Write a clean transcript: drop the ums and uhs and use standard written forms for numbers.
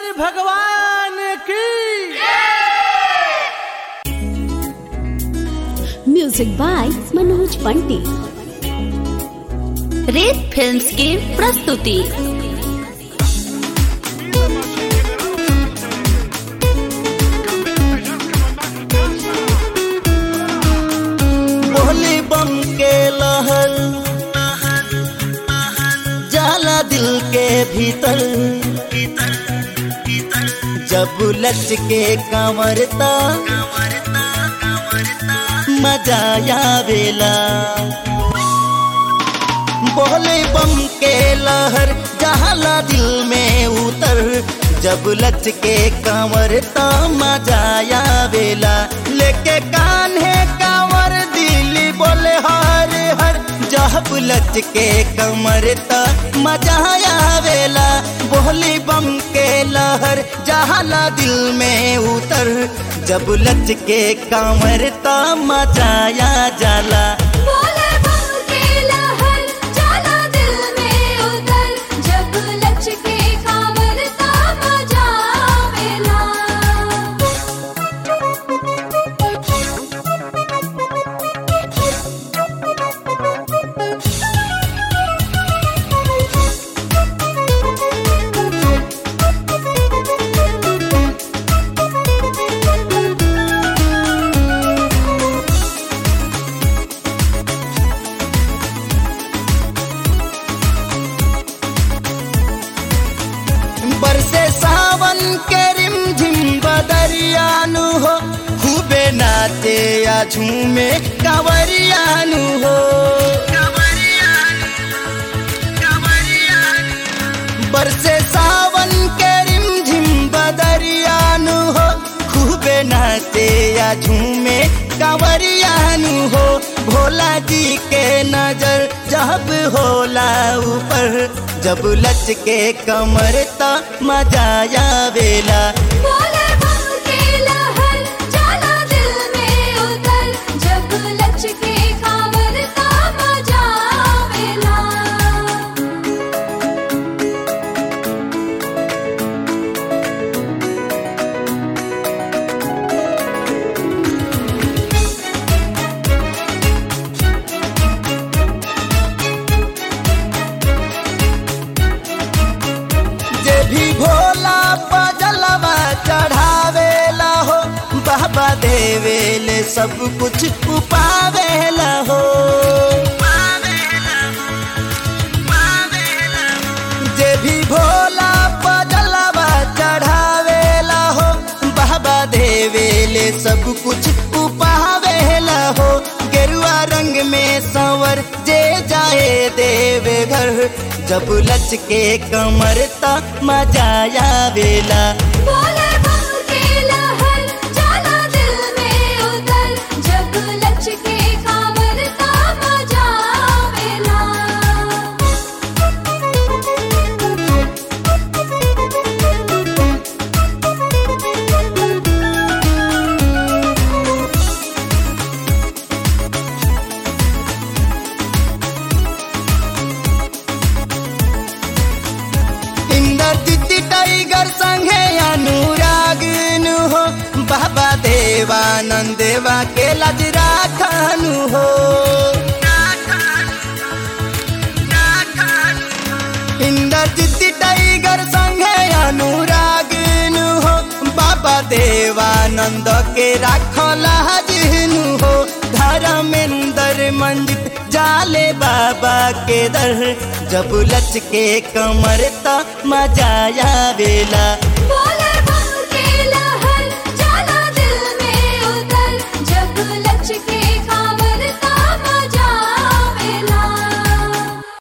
भगवान की। Music by Manoj Pandit. Ret films की प्रस्तुति। बोली बम के लहर जाला दिल के भीतर, जब लचके कंवरता मजा आवेला। बोले बम के लहर जाला दिल में उतर, जब लचके कंवरता मजा आवेला। लेके कान्हे कंवर दिली बोले हर हर, जब लचके कंवरता मजा आवेला। बोली बम के लहर जाला दिल में उतर, जब लचके कंवरता मजा आ जाला। बोले बम के लहर जाला दिल में उतर, जब लचके कंवरता मजा आवेला। बरसे सावन के रिमझिम बदरियानु हो, खूबे नाचे या झूमे कांवरियानु हो। बरसे सावन के रिमझिम बदरियानु हो, खूबे नाचे या झूमे कांवरियानु हो। भोला जी के नजर जब होला ऊपर, जब लचके कंवरता मजा आवेला। बोले बम के लहर जाला दिल में उतर, जब लचके कंवरता मजा आवेला। जे भी भोला पजलवा चढ़ावेला हो, बाबा देवेले सब कुछ उपावेला हो। जे भी भोला पजलवा चढ़ावेला हो, बाबा देवेले सब कुछ उपावेला हो। गेरुआ रंग में संवर जे जाए देवे घर, जब लचके कंवरता मजा आवेला। बोले बम के लहर जाला दिल में उतर, जब लचके कंवरता मजा आवेला। इंद्रजीत टाइगर संगे अनुरागनु हो, बाबा देवानंद देवा के लाज राखनु हो। इंद्रजीत टाइगर संगे अनुरागनु हो, बाबा देवानंद के राखला जिनु हो। धर्मेंद्र मंजित जाले बाबा के दर, जब लचके कंवरता मजा आवेला। बोले